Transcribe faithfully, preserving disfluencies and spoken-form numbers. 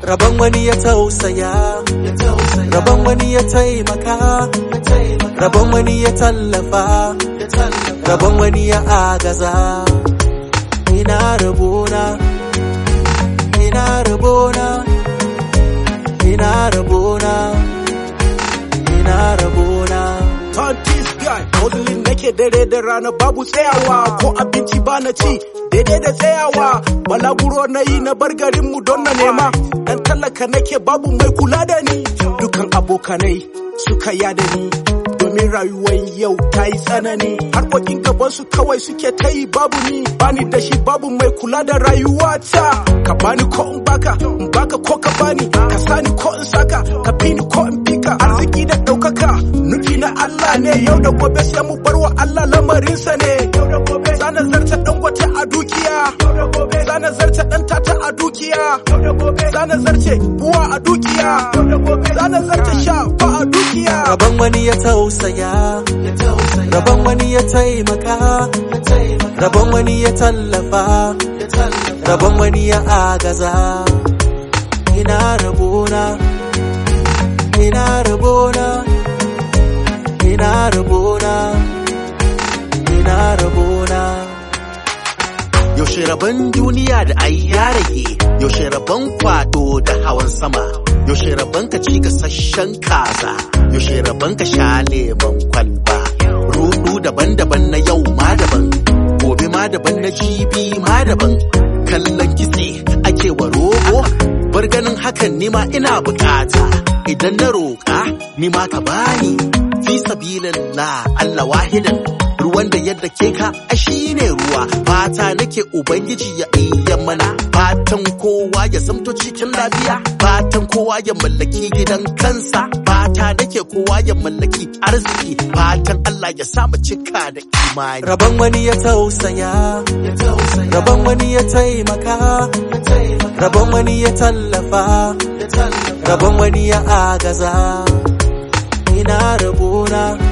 rabon wani ya tausaya, rabon wani ya taimaka, rabon wani ya tallafa, rabon wani ya agaza. Ina rabona, ina rabona, ina rabona, ina rabona. This guy, hustling nake dare da rana babu tsayawa, ko abinci ba na ci daidai da tsayawa. Balaguro na yi na bar garinmu don na nema, dan talaka nake babu mai kula da ni. Dukan abokanai suka yada ni, domin rayuwar yau ta yi tsanani. Harkokin gaban su kawai suke ta yi babu ni, bani da shi babu mai kula da rayuwata. Ka bani ko in baka, in baka ko ka bani, ka sani ko in saka, ka fi ni ko in bika. Arziki da ɗaukaka nufi na Allah ne, yau da gobe sai mu bar wa Allah lamarinsa ne. Zana zarta ɗan gwate a dukiya, zana zarta ɗan tata a dukiya, zana zarce buwa a dukiya, zana zarta sha ba a dukiya. Rabon wani ya tausaya, rabon wani ya taimaka, rabon wani ya tallafa, rabon wani ya agaza. Ina rabona, ina rabona, ina rabona, ina rabona. Yaushe rabon duniya da ai ya rage, yaushe rabon kwado da hawan sama, yaushe rabon ka ci gasasshen kaza, yaushe rabon ka sha lemon kwalba. Rudu daban-daban na yau ma daban, gobe ma daban na jibi ma daban. Kallon kitse ake wa rogo, bar ganin hakan nima ina bukata. Idan na roƙa nima ka bani, fi sabilillah Allah wahidan. Ruwan da yadda ke ka a shi ne ruwa, fata nake ubangiji ya iya mana. Fatan kowa ya zamto cikin lafiya, fatan kowa ya mallaki gidan kansa, fata nake kowa ya mallaki arziki, fatan Allah ya sa mu cika da imani. Rabon wani ya tausaya, rabon wani ya taimaka, rabon wani ya tallafa, rabon wani ya agaza. Ina rabona,